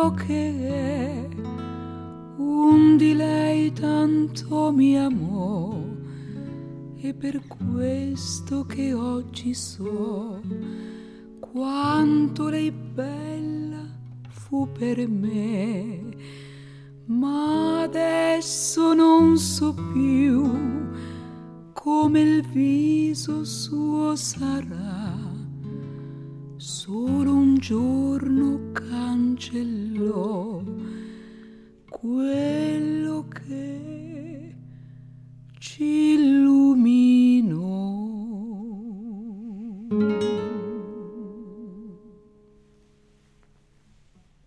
quello che è. Un di lei tanto mi amò, e per questo che oggi so quanto lei bella fu per me. Ma adesso non so più come il viso suo sarà. Solo un giorno cancellò quello che ci